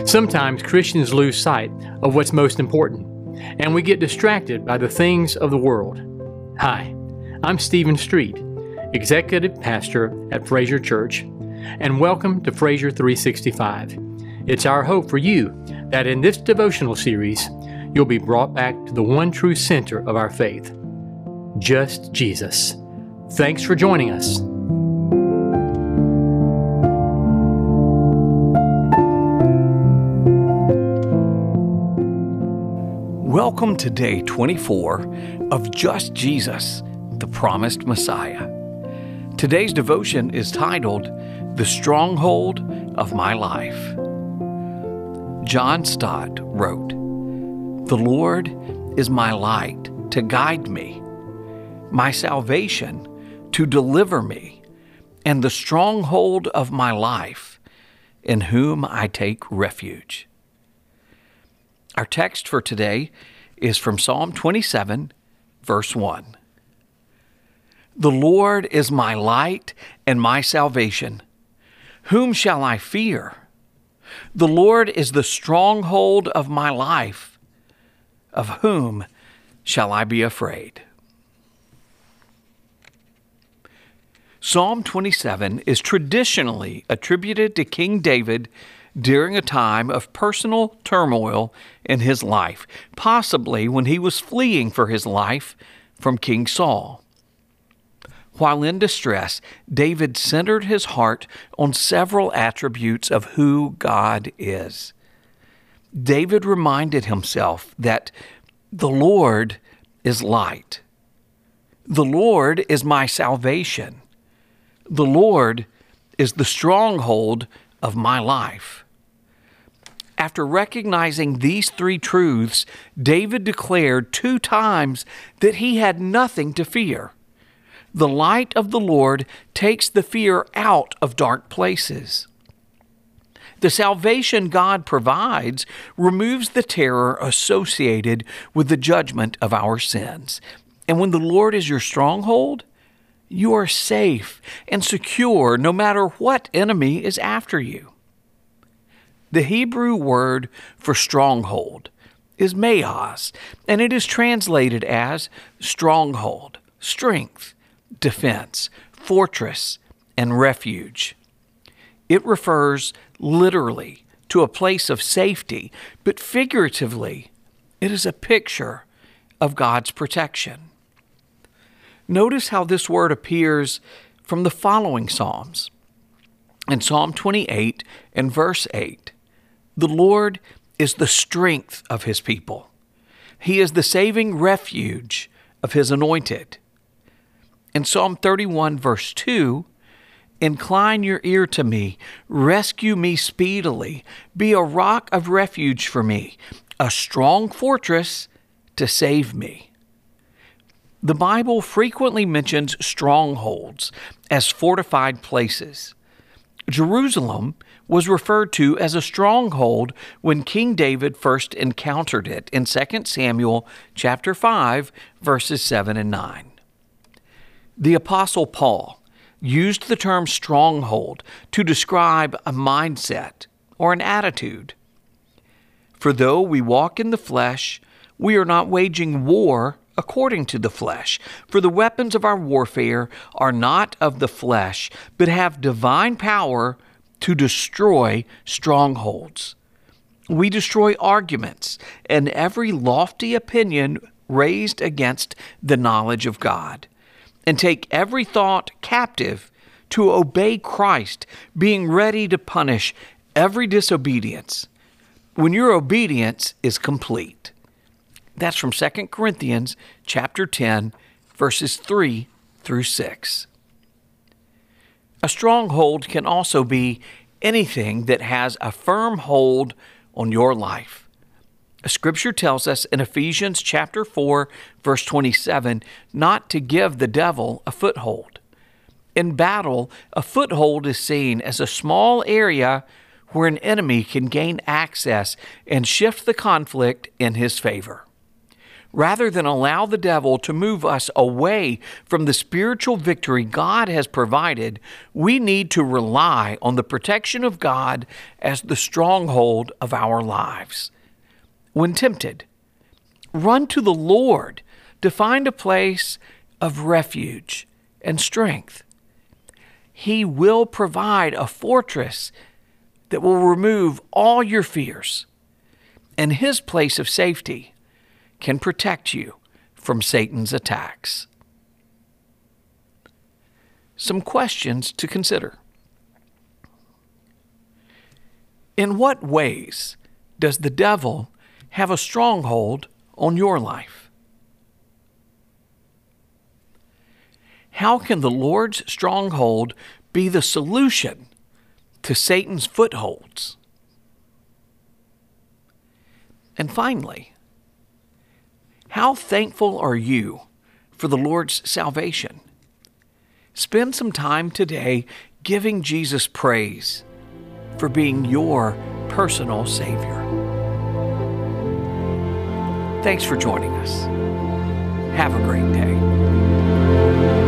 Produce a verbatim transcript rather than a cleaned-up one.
Sometimes Christians lose sight of what's most important, and we get distracted by the things of the world. Hi, I'm Stephen Street, Executive Pastor at Fraser Church, and welcome to Fraser three sixty-five. It's our hope for you that in this devotional series, you'll be brought back to the one true center of our faith, just Jesus. Thanks for joining us. Welcome to day twenty-four of Just Jesus, the Promised Messiah. Today's devotion is titled, The Stronghold of My Life. John Stott wrote, "The Lord is my light to guide me, my salvation to deliver me, and the stronghold of my life, in whom I take refuge." Our text for today is from Psalm twenty-seven, verse one. "The Lord is my light and my salvation. Whom shall I fear? The Lord is the stronghold of my life. Of whom shall I be afraid?" Psalm twenty-seven is traditionally attributed to King David during a time of personal turmoil in his life, possibly when he was fleeing for his life from King Saul. While in distress, David centered his heart on several attributes of who God is. David reminded himself that the Lord is light. The Lord is my salvation. The Lord is the stronghold of my life. After recognizing these three truths, David declared two times that he had nothing to fear. The light of the Lord takes the fear out of dark places. The salvation God provides removes the terror associated with the judgment of our sins. And when the Lord is your stronghold, you are safe and secure no matter what enemy is after you. The Hebrew word for stronghold is me'az, and it is translated as stronghold, strength, defense, fortress, and refuge. It refers literally to a place of safety, but figuratively, it is a picture of God's protection. Notice how this word appears from the following Psalms. In Psalm twenty-eight and verse eight, "The Lord is the strength of His people. He is the saving refuge of His anointed." In Psalm thirty-one, verse two, "Incline your ear to me, rescue me speedily, be a rock of refuge for me, a strong fortress to save me." The Bible frequently mentions strongholds as fortified places. Jerusalem was referred to as a stronghold when King David first encountered it in Second Samuel chapter five, verses seven and nine. The Apostle Paul used the term stronghold to describe a mindset or an attitude. "For though we walk in the flesh, we are not waging war according to the flesh. For the weapons of our warfare are not of the flesh, but have divine power to destroy strongholds. We destroy arguments and every lofty opinion raised against the knowledge of God, and take every thought captive to obey Christ, being ready to punish every disobedience when your obedience is complete." That's from Second Corinthians chapter ten, verses three through six. A stronghold can also be anything that has a firm hold on your life. Scripture tells us in Ephesians chapter four, verse twenty-seven, not to give the devil a foothold. In battle, a foothold is seen as a small area where an enemy can gain access and shift the conflict in his favor. Rather than allow the devil to move us away from the spiritual victory God has provided, we need to rely on the protection of God as the stronghold of our lives. When tempted, run to the Lord to find a place of refuge and strength. He will provide a fortress that will remove all your fears, and His place of safety can protect you from Satan's attacks. Some questions to consider. In what ways does the devil have a stronghold on your life? How can the Lord's stronghold be the solution to Satan's footholds? And finally, how thankful are you for the Lord's salvation? Spend some time today giving Jesus praise for being your personal Savior. Thanks for joining us. Have a great day.